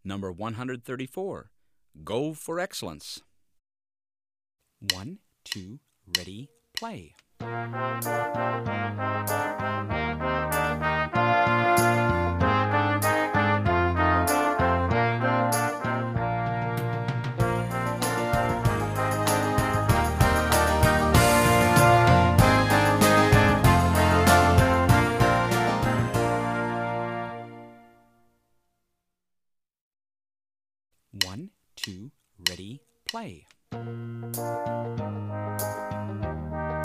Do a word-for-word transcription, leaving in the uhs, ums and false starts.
Number one hundred thirty-four. Go for excellence. One, two, ready, play. One, two, ready, play.